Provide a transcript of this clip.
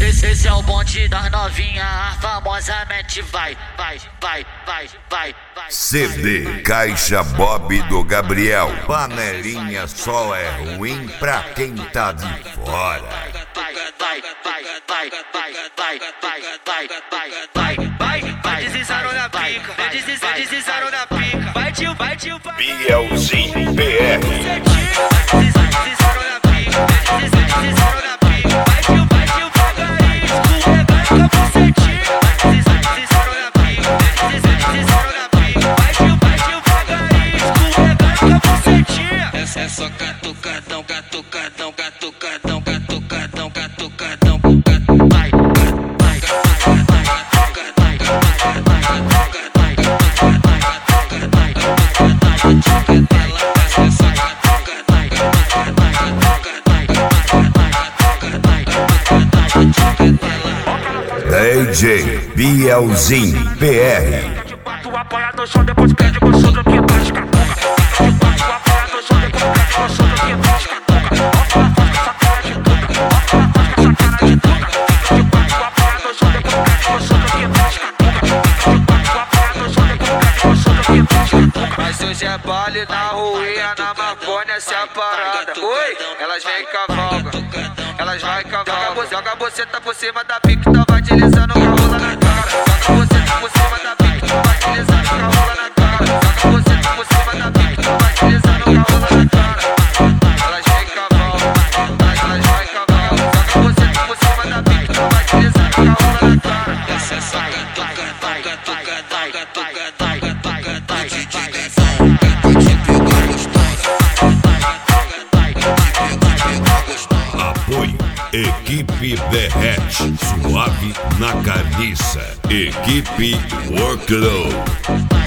Esse é o bonde das novinha, a famosamente vai. CD Caixa Bob do Gabriel. Panelinha só é ruim pra quem tá de fora. Vai deslizando na pica, vai deslizando na pica. Vai tio, Bielzinho BR. Deslizando na pica, deslizando na pica. Vai tio, devagarinho, escorregando com a bucetinha. Deslizando na pica, deslizando na pica. Vai tio, devagarinho, escorregando com a bucetinha. É só catucadão, catucadão, catucadão, catucadão, catucadão. DJ Bielzinho BR. Tu apoia no chão, depois pede gostoso que bate catuca. Tu apoia no chão, depois pede gostoso que bate catuca. Essa cara de tuca, essa cara de tuca. Tu apoia no chão, depois pede gostoso que bate catuca. Tu apoia no chão, depois pede gostoso que bate catuca. Mas hoje é baile na ruinha, na Marconi, essa é a parada. Oi, elas vêm e cavalga, elas vai e cavalga. Joga a buceta por cima da pique, então vai deslizando com a rola na cara. Joga a buceta por cima da pique, então vai deslizando com a rola na cara. Joga a buceta por cima da pique, então vai deslizando com a rola na cara. Elas vêm e cavalga, elas vai e cavalga. Joga a buceta por cima da pique, então vai deslizando com a rola na cara. Essa é só catucadão, catucadão, catucadão, catucadão. Apoio Equipe Derrete, suave na carniça. Equipe Workload.